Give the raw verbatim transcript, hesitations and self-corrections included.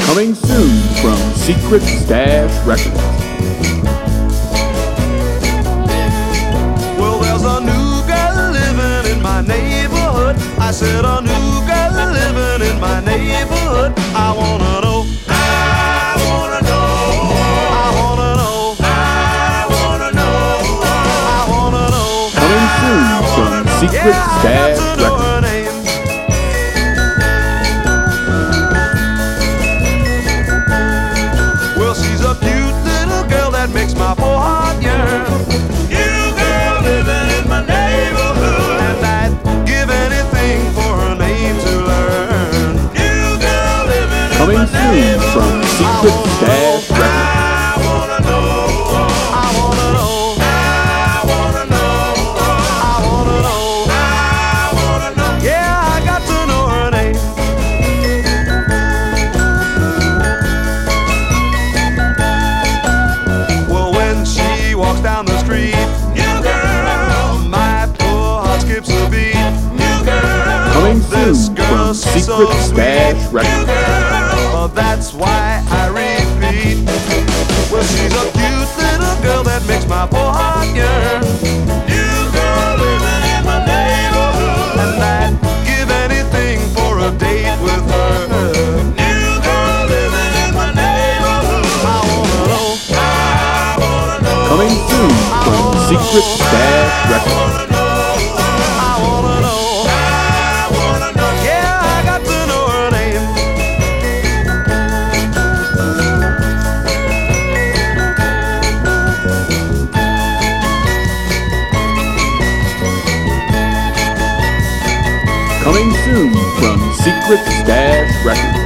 Coming soon from Secret Stash Records. Well, there's a new girl living in my neighborhood. I said a new girl living in my neighborhood. I wanna know. I wanna know. I wanna know. I wanna know. I wanna know. Coming soon from Secret yeah, Stash I got to know Records. her name. Well, she's a cute little girl that makes my poor heart yearn. New girl living in my neighborhood, and I'd give anything for her name to learn. New girl living in Coming my soon neighborhood. from Secret Stash Records. I wanna know. I wanna know. I wanna know. I wanna know. I wanna know. Yeah, I got to know her name. Well, when she walks down the street, new girl, my poor heart skips a beat. New girl, Coming this soon girl's from so Secret sweet. Stash New Records. girl, that's why I repeat. Well, she's a cute little girl that makes my poor heart yearn. New girl living in my neighborhood, and I'd give anything for a date with her. New girl living in my neighborhood. I wanna know. I wanna know. Coming soon from Secret Stash Records. I wanna know. I wanna know. Yeah, I got to know her name. Coming soon from Secret Stash Records.